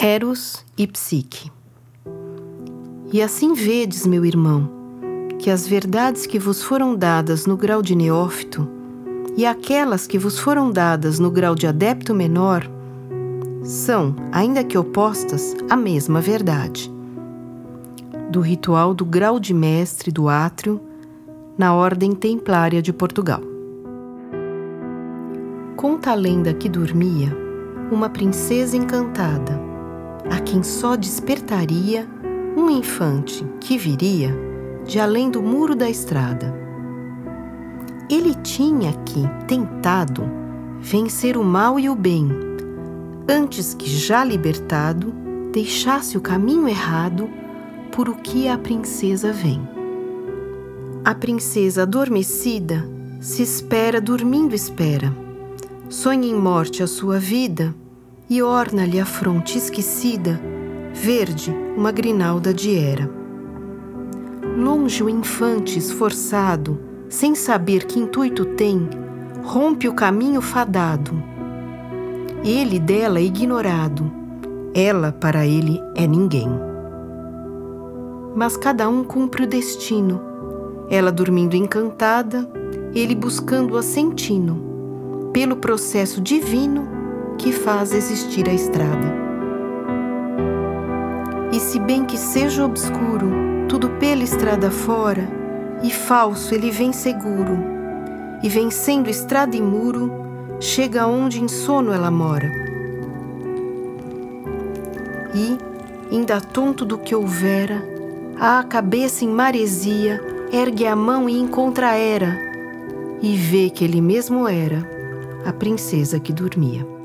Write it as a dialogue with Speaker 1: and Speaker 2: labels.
Speaker 1: Eros e Psique. E assim vedes, meu irmão, que as verdades que vos foram dadas no grau de neófito e aquelas que vos foram dadas no grau de adepto menor são, ainda que opostas, a mesma verdade. Do ritual do grau de mestre do átrio na Ordem Templária de Portugal. Conta a lenda que dormia uma princesa encantada, a quem só despertaria um infante que viria de além do muro da estrada. Ele tinha que, tentado, vencer o mal e o bem, antes que, já libertado, deixasse o caminho errado por o que a princesa vem. A princesa adormecida se espera dormindo espera, sonha em morte a sua vida e orna-lhe a fronte esquecida, verde, uma grinalda de era. Longe o infante esforçado, sem saber que intuito tem, rompe o caminho fadado. Ele dela é ignorado, ela para ele é ninguém. Mas cada um cumpre o destino, ela dormindo encantada, ele buscando-a sentindo, pelo processo divino que faz existir a estrada. E se bem que seja obscuro, tudo pela estrada fora, e falso ele vem seguro, e vencendo estrada e muro, chega aonde em sono ela mora. E, ainda tonto do que houvera, a cabeça em maresia, ergue a mão e encontra Hera, e vê que ele mesmo era a princesa que dormia.